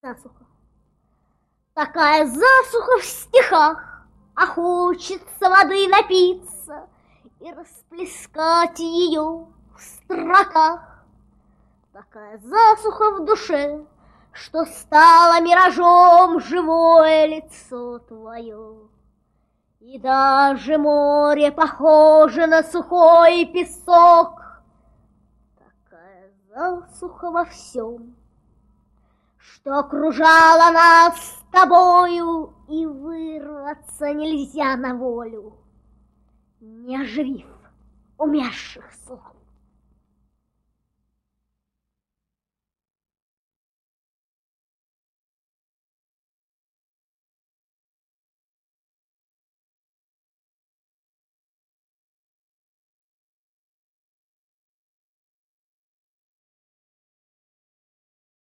Засуха. Такая засуха в стихах, а хочется воды напиться и расплескать ее в строках. Такая засуха в душе, что стало миражом живое лицо твое. И даже море похоже на сухой песок. Такая засуха во всем, что окружала нас с тобою, и вырваться нельзя на волю, не оживив умерших слов.